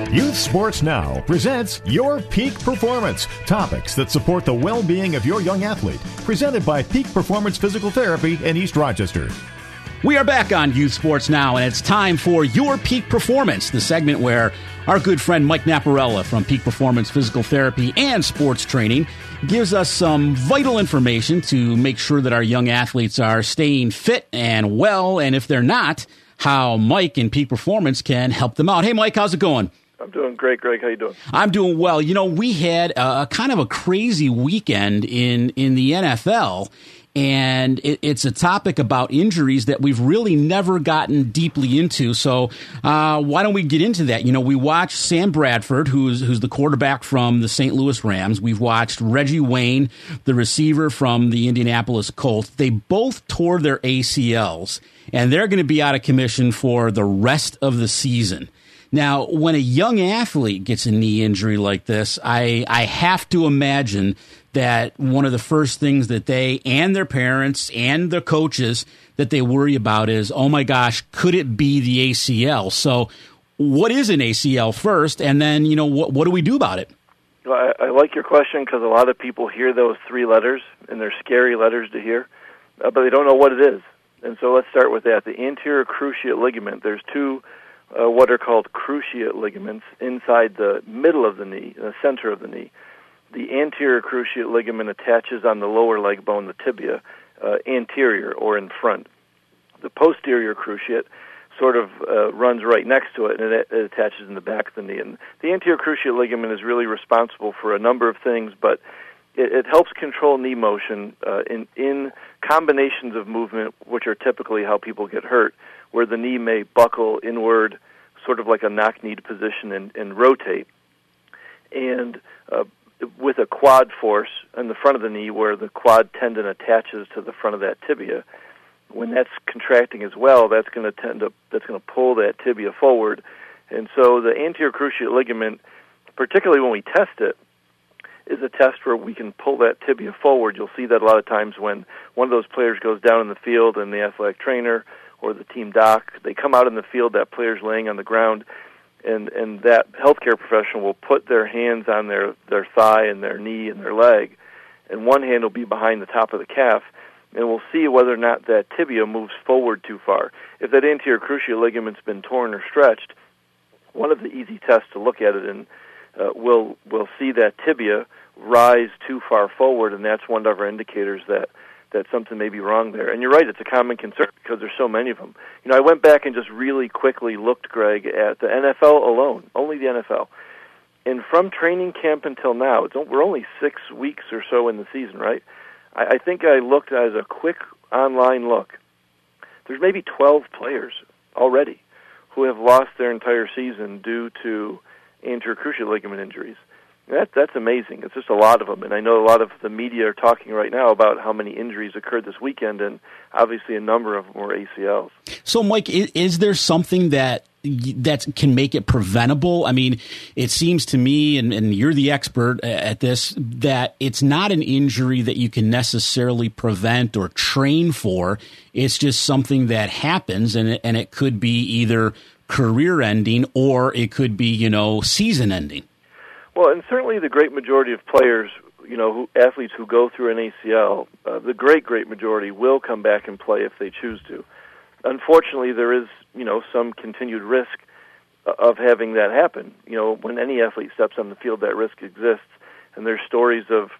Youth Sports Now presents Your Peak Performance, topics that support the well-being of your young athlete. Presented by Peak Performance Physical Therapy in East Rochester. We are back on Youth Sports Now, and it's time for Your Peak Performance, the segment where our good friend Mike Naparella from Peak Performance Physical Therapy and Sports Training gives us some vital information to make sure that our young athletes are staying fit and well, and if they're not, how Mike and Peak Performance can help them out. Hey, Mike, how's it going? I'm doing great, Greg. How you doing? I'm doing well. You know, we had a kind of a crazy weekend in the NFL, and it's a topic about injuries that we've really never gotten deeply into. So why don't we get into that? You know, we watched Sam Bradford, who's the quarterback from the St. Louis Rams. We've watched Reggie Wayne, the receiver from the Indianapolis Colts. They both tore their ACLs, and they're going to be out of commission for the rest of the season. Now, when a young athlete gets a knee injury like this, I have to imagine that one of the first things that they and their parents and their coaches that they worry about is, oh my gosh, could it be the ACL? So what is an ACL first? And then, you know, what do we do about it? Well, I like your question because a lot of people hear those three letters, and they're scary letters to hear, but they don't know what it is. And so let's start with that. The anterior cruciate ligament, there's two what are called cruciate ligaments inside the middle of the knee, the center of the knee. The anterior cruciate ligament attaches on the lower leg bone, the tibia, anterior or in front. The posterior cruciate sort of runs right next to it, and it attaches in the back of the knee. And the anterior cruciate ligament is really responsible for a number of things, but it helps control knee motion in combinations of movement, which are typically how people get hurt, where the knee may buckle inward, sort of like a knock-kneed position, and rotate. And with a quad force in the front of the knee, where the quad tendon attaches to the front of that tibia, when that's contracting as well, that's going to pull that tibia forward. And so the anterior cruciate ligament, particularly when we test it, is a test where we can pull that tibia forward. You'll see that a lot of times when one of those players goes down in the field and the athletic trainer or the team doc, they come out in the field, that player's laying on the ground, and that healthcare professional will put their hands on their thigh and their knee and their leg, and one hand will be behind the top of the calf, and we'll see whether or not that tibia moves forward too far. If that anterior cruciate ligament's been torn or stretched, one of the easy tests to look at it in we'll see that tibia rise too far forward, and that's one of our indicators that something may be wrong there. And you're right, it's a common concern because there's so many of them. You know, I went back and just really quickly looked, Greg, at the NFL alone, only the NFL. And from training camp until now, we're only 6 weeks or so in the season, right? I think I looked as a quick online look. There's maybe 12 players already who have lost their entire season due to anterior cruciate ligament injuries. That's amazing. It's just a lot of them, and I know a lot of the media are talking right now about how many injuries occurred this weekend, and obviously a number of them were ACLs. So, Mike, is there something that can make it preventable? I mean, it seems to me, and you're the expert at this, that it's not an injury that you can necessarily prevent or train for. It's just something that happens, and it could be either career-ending or it could be, season-ending. Well, and certainly the great majority of players, athletes who go through an ACL, the great majority will come back and play if they choose to. Unfortunately, there is, some continued risk of having that happen. When any athlete steps on the field, that risk exists. And there's stories of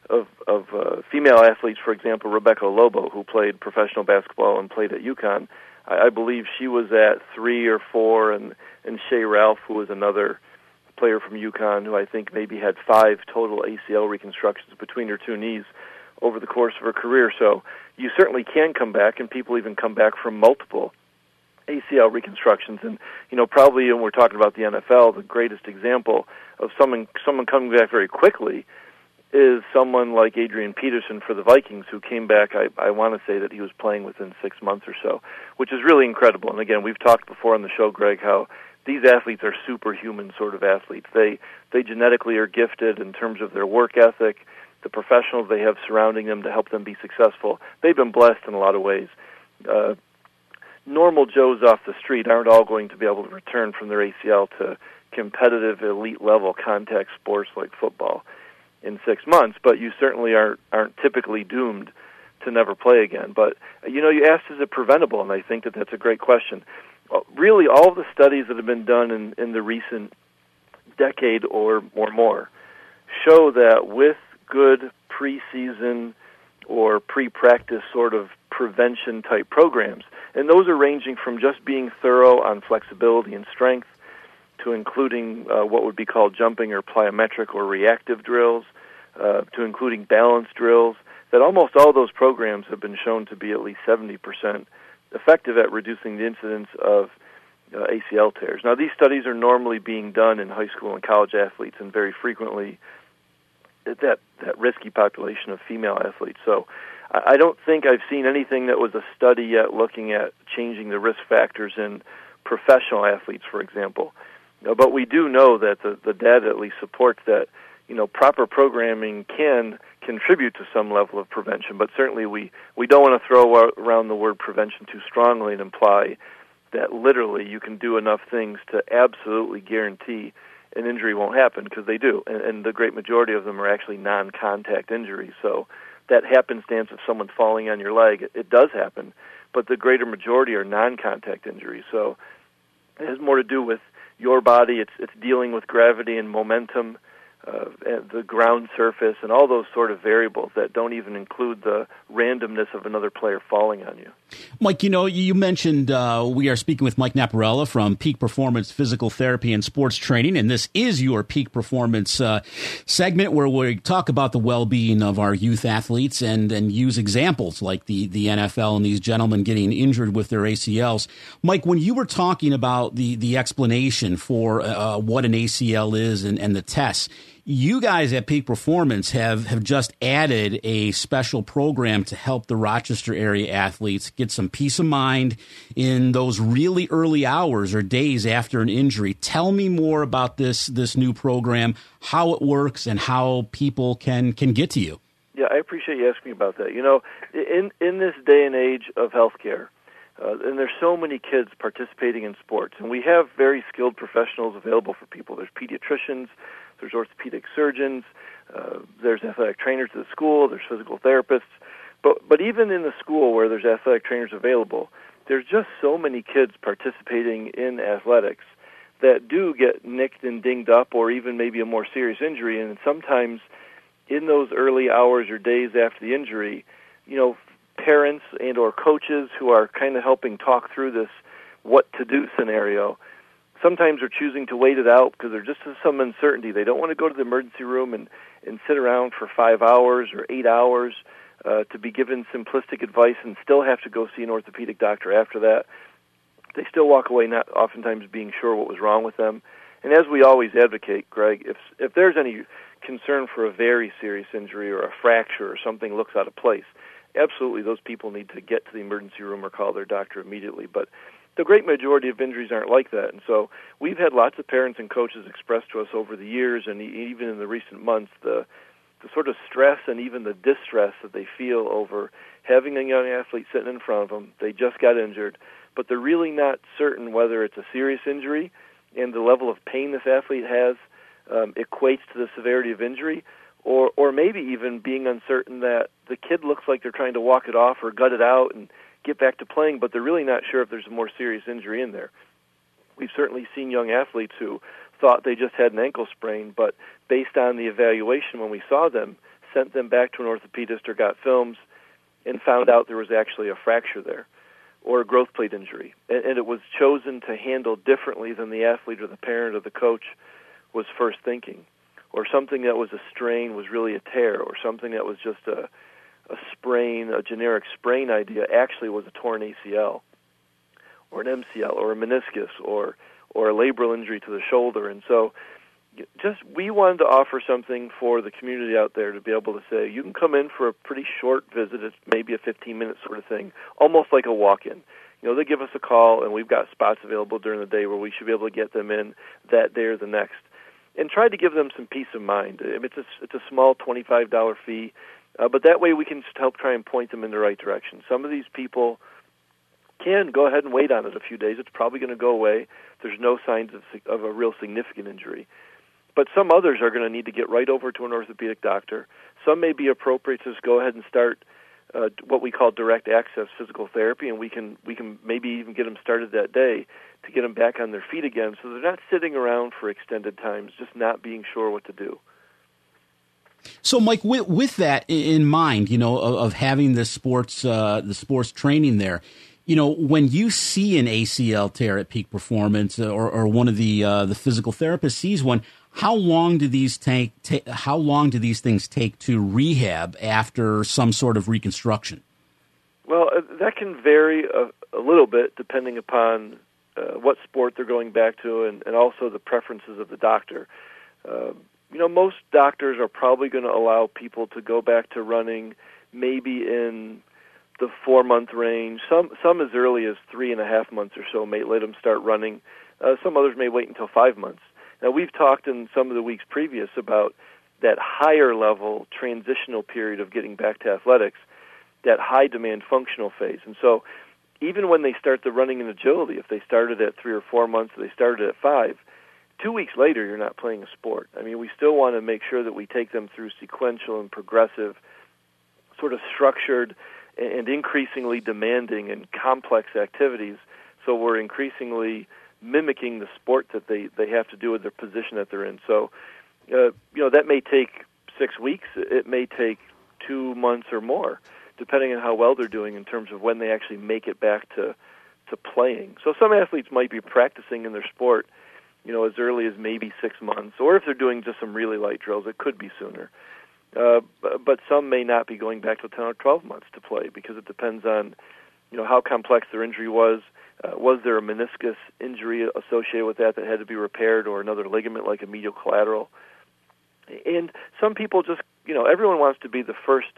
female athletes, for example, Rebecca Lobo, who played professional basketball and played at UConn. I believe she was at 3 or 4, and Shea Ralph, who was another player from UConn, who I think maybe had 5 total ACL reconstructions between her two knees over the course of her career. So you certainly can come back, and people even come back from multiple ACL reconstructions. And, probably when we're talking about the NFL, the greatest example of someone coming back very quickly is someone like Adrian Peterson for the Vikings, who came back, I want to say that he was playing within 6 months or so, which is really incredible. And again, we've talked before on the show, Greg, how these athletes are superhuman sort of athletes. They genetically are gifted in terms of their work ethic, the professionals they have surrounding them to help them be successful. They've been blessed in a lot of ways. Normal Joes off the street aren't all going to be able to return from their ACL to competitive elite level contact sports like football in 6 months, but you certainly aren't typically doomed to never play again. But, you asked, is it preventable? And I think that's a great question. Really, all of the studies that have been done in the recent decade or more show that with good preseason or pre-practice sort of prevention-type programs, and those are ranging from just being thorough on flexibility and strength to including what would be called jumping or plyometric or reactive drills, to including balance drills, that almost all those programs have been shown to be at least 70% effective at reducing the incidence of ACL tears. Now, these studies are normally being done in high school and college athletes and very frequently that risky population of female athletes. So I don't think I've seen anything that was a study yet looking at changing the risk factors in professional athletes, for example. But we do know that the data at least supports that, proper programming can contribute to some level of prevention. But certainly we don't want to throw around the word prevention too strongly and imply that literally you can do enough things to absolutely guarantee an injury won't happen, because they do. And the great majority of them are actually non-contact injuries. So that happenstance of someone falling on your leg, it does happen, but the greater majority are non-contact injuries. So it has more to do with your body. It's dealing with gravity and momentum, the ground surface, and all those sort of variables that don't even include the randomness of another player falling on you. Mike, you mentioned we are speaking with Mike Naparella from Peak Performance Physical Therapy and Sports Training, and this is your Peak Performance segment where we talk about the well-being of our youth athletes and use examples like the NFL and these gentlemen getting injured with their ACLs. Mike, when you were talking about the explanation for what an ACL is and the tests, you guys at Peak Performance have just added a special program to help the Rochester area athletes get some peace of mind in those really early hours or days after an injury. Tell me more about this new program, how it works, and how people can get to you. Yeah, I appreciate you asking about that. In this day and age of healthcare, and there's so many kids participating in sports, and we have very skilled professionals available for people. There's pediatricians, there's orthopedic surgeons, there's athletic trainers at the school, there's physical therapists. But even in the school where there's athletic trainers available, there's just so many kids participating in athletics that do get nicked and dinged up, or even maybe a more serious injury. And sometimes in those early hours or days after the injury, parents and or coaches who are kind of helping talk through this what to do scenario sometimes are choosing to wait it out because there's just some uncertainty. They don't want to go to the emergency room and sit around for 5 hours or 8 hours to be given simplistic advice and still have to go see an orthopedic doctor after that. They still walk away not oftentimes being sure what was wrong with them. And as we always advocate, Greg, if there's any concern for a very serious injury or a fracture or something looks out of place, absolutely those people need to get to the emergency room or call their doctor immediately. But the great majority of injuries aren't like that. And so we've had lots of parents and coaches express to us over the years and even in the recent months the sort of stress and even the distress that they feel over having a young athlete sitting in front of them. They just got injured, but they're really not certain whether it's a serious injury and the level of pain this athlete has equates to the severity of injury, or maybe even being uncertain that the kid looks like they're trying to walk it off or gut it out and get back to playing, but they're really not sure if there's a more serious injury in there. We've certainly seen young athletes who thought they just had an ankle sprain, but based on the evaluation when we saw them, sent them back to an orthopedist or got films and found out there was actually a fracture there or a growth plate injury. And it was chosen to handle differently than the athlete or the parent or the coach was first thinking. Or something that was a strain was really a tear, or something that was just a sprain, a generic sprain idea, actually was a torn ACL or an MCL or a meniscus or a labral injury to the shoulder. And so we wanted to offer something for the community out there to be able to say, you can come in for a pretty short visit, it's maybe a 15-minute sort of thing, almost like a walk-in. They give us a call, and we've got spots available during the day where we should be able to get them in that day or the next, and try to give them some peace of mind. It's a small $25 fee, but that way we can just help try and point them in the right direction. Some of these people can go ahead and wait on it a few days. It's probably going to go away. There's no signs of a real significant injury. But some others are going to need to get right over to an orthopedic doctor. Some may be appropriate to just go ahead and start what we call direct access physical therapy, and we can maybe even get them started that day to get them back on their feet again, so they're not sitting around for extended times, just not being sure what to do. So, Mike, with that in mind, of having the sports training there, when you see an ACL tear at Peak Performance, or one of the physical therapists sees one, how long do these how long do these things take to rehab after some sort of reconstruction? Well, that can vary a little bit depending upon what sport they're going back to, and also the preferences of the doctor. Most doctors are probably going to allow people to go back to running maybe in the 4-month range. Some as early as 3.5 months or so may let them start running. Some others may wait until 5 months. Now, we've talked in some of the weeks previous about that higher level transitional period of getting back to athletics, that high demand functional phase. And so even when they start the running and agility, if they started at 3 or 4 months, or they started at 5, 2 weeks later, you're not playing a sport. I mean, we still want to make sure that we take them through sequential and progressive, sort of structured and increasingly demanding and complex activities, so we're increasingly mimicking the sport that they have to do with their position that they're in. So, that may take 6 weeks. It may take 2 months or more, depending on how well they're doing in terms of when they actually make it back to playing. So some athletes might be practicing in their sport, as early as maybe 6 months, or if they're doing just some really light drills, it could be sooner. But some may not be going back to 10 or 12 months to play, because it depends on, how complex their injury was. Was there a meniscus injury associated with that had to be repaired, or another ligament like a medial collateral? And some people just, everyone wants to be the first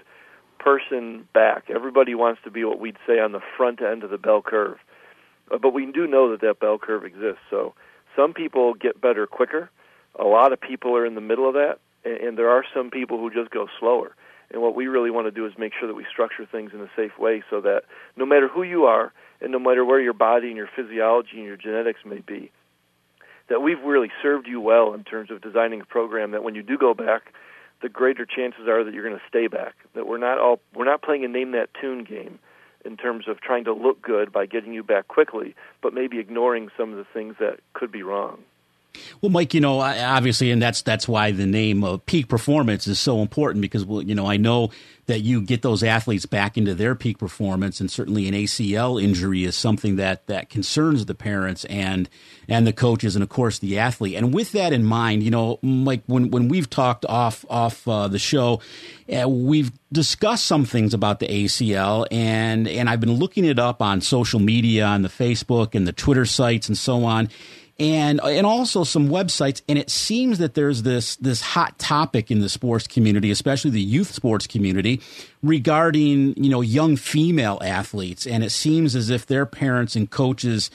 person back. Everybody wants to be what we'd say on the front end of the bell curve. But we do know that bell curve exists. So some people get better quicker. A lot of people are in the middle of that. And there are some people who just go slower. And what we really want to do is make sure that we structure things in a safe way, so that no matter who you are, and no matter where your body and your physiology and your genetics may be, that we've really served you well in terms of designing a program that when you do go back, the greater chances are that you're going to stay back. That we're not playing a name that tune game in terms of trying to look good by getting you back quickly, but maybe ignoring some of the things that could be wrong. Well, Mike, obviously, and that's why the name of Peak Performance is so important, because, I know that you get those athletes back into their peak performance, and certainly an ACL injury is something that concerns the parents and the coaches, and of course the athlete. And with that in mind, Mike, when we've talked off the show, we've discussed some things about the ACL, and I've been looking it up on social media, on the Facebook and the Twitter sites and so on. And also some websites, and it seems that there's this hot topic in the sports community, especially the youth sports community, regarding young female athletes, and it seems as if their parents and coaches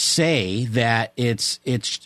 say that it's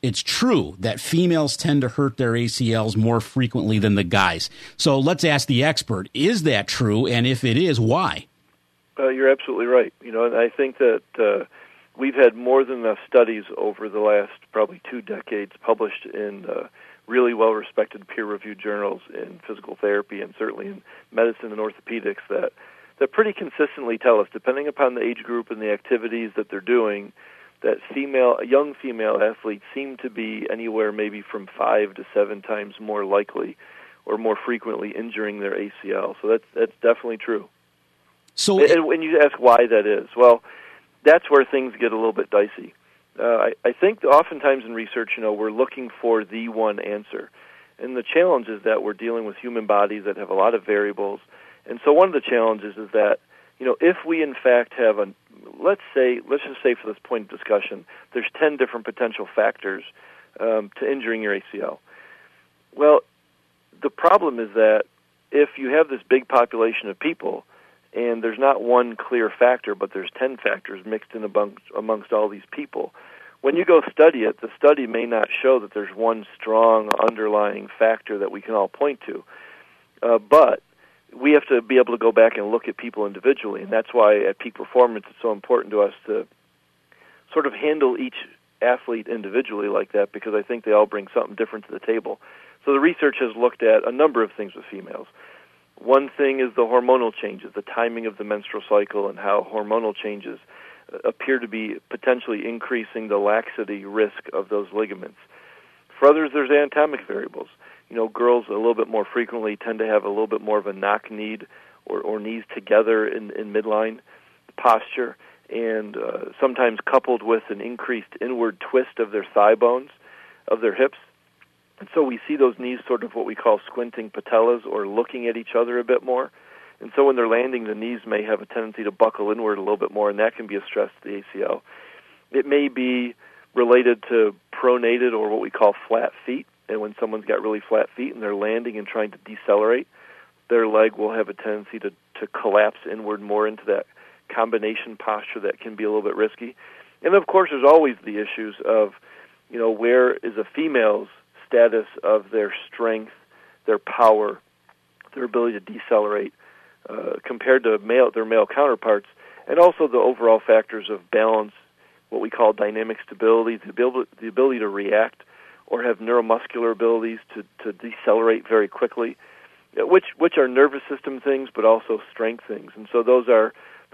true that females tend to hurt their ACLs more frequently than the guys. So let's ask the expert: is that true? And if it is, why? You're absolutely right. And I think that. We've had more than enough studies over the last probably 2 decades published in really well-respected peer-reviewed journals in physical therapy and certainly in medicine and orthopedics that pretty consistently tell us, depending upon the age group and the activities that they're doing, that young female athletes seem to be anywhere maybe from 5 to 7 times more likely or more frequently injuring their ACL. So that's definitely true. So, and you ask why that is. Well, that's where things get a little bit dicey. I think oftentimes in research, we're looking for the one answer. And the challenge is that we're dealing with human bodies that have a lot of variables. And so one of the challenges is that, if we in fact have let's just say for this point of discussion, there's 10 different potential factors to injuring your ACL. Well, the problem is that if you have this big population of people, and there's not one clear factor, but there's 10 factors mixed in amongst all these people. When you go study it, the study may not show that there's one strong underlying factor that we can all point to. But we have to be able to go back and look at people individually, and that's why at Peak Performance it's so important to us to sort of handle each athlete individually like that, because I think they all bring something different to the table. So the research has looked at a number of things with females. One thing is the hormonal changes, the timing of the menstrual cycle, and how hormonal changes appear to be potentially increasing the laxity risk of those ligaments. For others, there's anatomic variables. Girls a little bit more frequently tend to have a little bit more of a knock need or knees together in midline posture, and sometimes coupled with an increased inward twist of their thigh bones, of their hips. And so we see those knees sort of what we call squinting patellas, or looking at each other a bit more. And so when they're landing, the knees may have a tendency to buckle inward a little bit more, and that can be a stress to the ACL. It may be related to pronated, or what we call flat feet. And when someone's got really flat feet and they're landing and trying to decelerate, their leg will have a tendency to collapse inward more into that combination posture that can be a little bit risky. And of course, there's always the issues of, where is a female's status of their strength, their power, their ability to decelerate compared to their male counterparts, and also the overall factors of balance, what we call dynamic stability, the ability to react or have neuromuscular abilities to decelerate very quickly, which are nervous system things, but also strength things. And so those are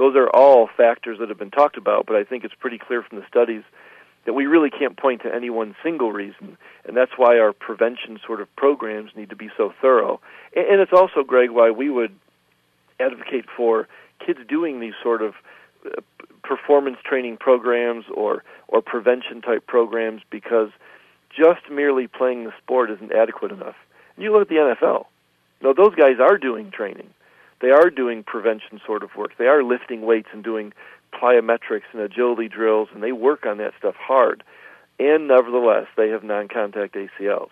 all factors that have been talked about, but I think it's pretty clear from the studies that we really can't point to any one single reason, and that's why our prevention sort of programs need to be so thorough. And it's also, Greg, why we would advocate for kids doing these sort of performance training programs or prevention-type programs, because just merely playing the sport isn't adequate enough. You look at the NFL. Those guys are doing training. They are doing prevention sort of work. They are lifting weights and doing plyometrics and agility drills, and they work on that stuff hard. And nevertheless, they have non-contact ACLs.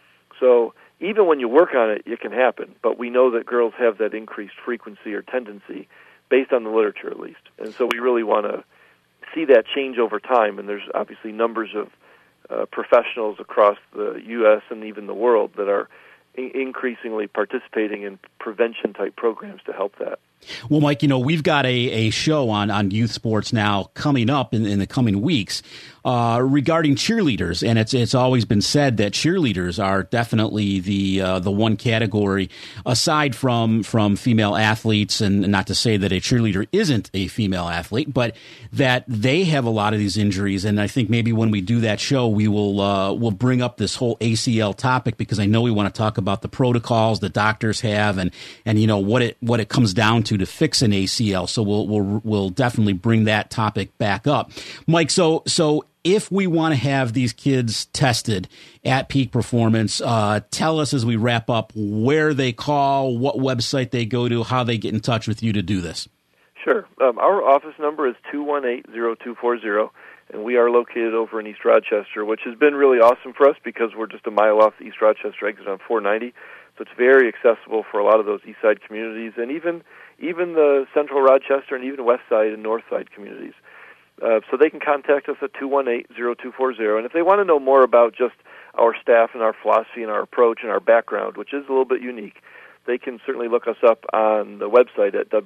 So even when you work on it can happen. But we know that girls have that increased frequency or tendency, based on the literature at least. And so we really want to see that change over time. And there's obviously numbers of professionals across the U.S. and even the world that are increasingly participating in prevention-type programs to help that. Well, Mike, we've got a show on youth sports now coming up in the coming weeks regarding cheerleaders, and it's always been said that cheerleaders are definitely the one category aside from female athletes, and not to say that a cheerleader isn't a female athlete, but that they have a lot of these injuries. And I think maybe when we do that show, we we'll bring up this whole ACL topic, because I know we want to talk about the protocols the doctors have and what it comes down to fix an ACL. So we'll definitely bring that topic back up, Mike. So if we want to have these kids tested at Peak Performance, tell us as we wrap up where they call, what website they go to, how they get in touch with you to do this. Sure. Our office number is 218-0240, and we are located over in East Rochester, which has been really awesome for us because we're just a mile off the East Rochester exit on 490. So it's very accessible for a lot of those East Side communities, and even the Central Rochester and even West Side and North Side communities. So they can contact us at 218-0240. And if they want to know more about just our staff and our philosophy and our approach and our background, which is a little bit unique, they can certainly look us up on the website at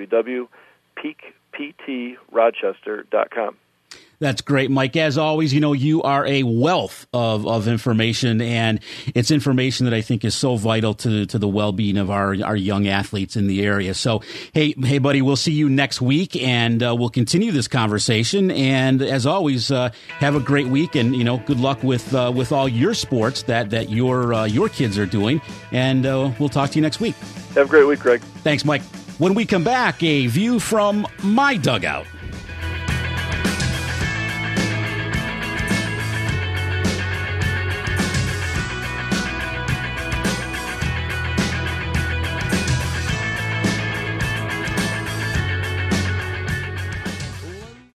www.peakptrochester.com. That's great, Mike. As always, you are a wealth of information, and it's information that I think is so vital to the well-being of our young athletes in the area. So, hey, buddy, we'll see you next week, and we'll continue this conversation. And as always, have a great week, and good luck with all your sports that your kids are doing. And we'll talk to you next week. Have a great week, Greg. Thanks, Mike. When we come back, a view from my dugout.